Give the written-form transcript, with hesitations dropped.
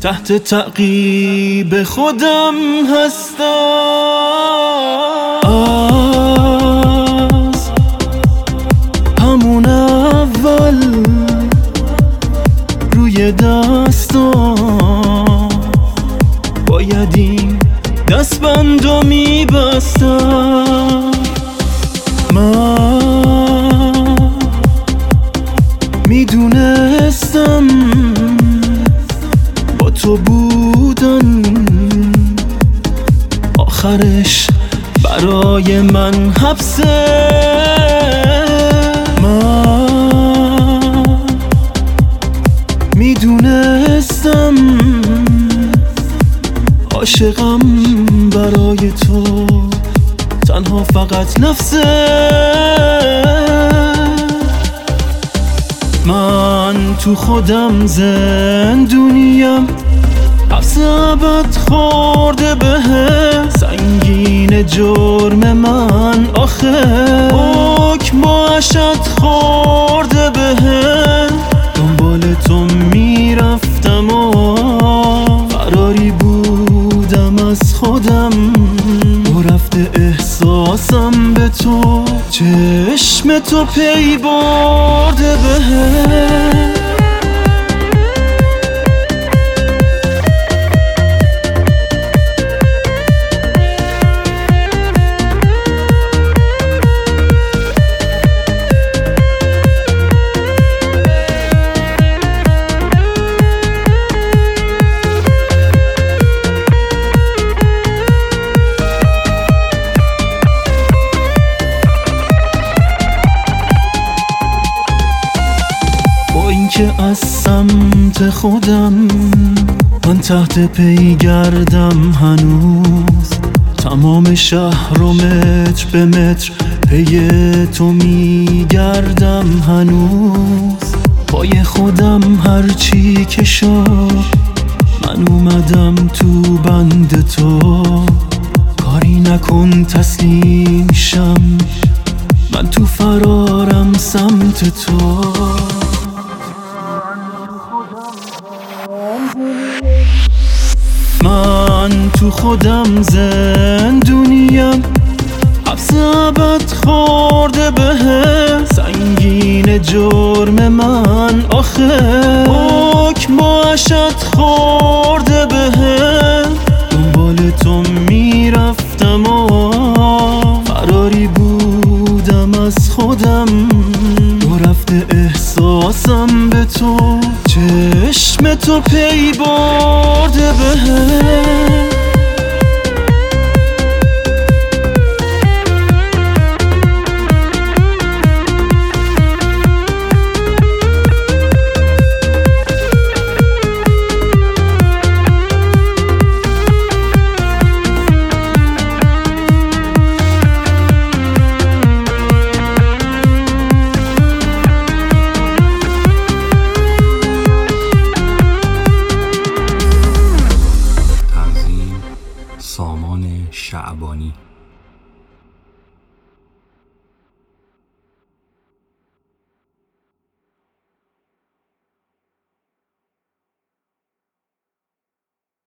تحت تعقیب خودم هستم. از همون اول روی دستم باید این دستبندو میبستم. من میدونستم با تو بودن آخرش برای من حبسه. من میدونستم عاشقم برای تو تنها فقط نفسه. من تو خودم زندونیم، حبس ابد خورده بهم. سنگین جرم من آخه حکم با اشد خورده بهم. دنبال تو میرفتم و فراری بودم از خودم و رفته احساسم به تو، چشم تو پی برده بهم. که از سمت خودم من تحت پیگردم هنوز. تمام شهر و متر به متر پی تو میگردم هنوز. پای خودم هرچی که شد من اومدم تو بند تو. کاری نکن تسلیم شم، من تو فرارم سمت تو. من تو خودم زندونیم، حبس ابد خورده بهم. سنگین جرم من آخه حکم با اشد خورده بهم. دنبال تو میرفتم و فراری بودم از خودم و رفته احساسم به تو، چشم تو پی برده بهم. سامان شعبانی.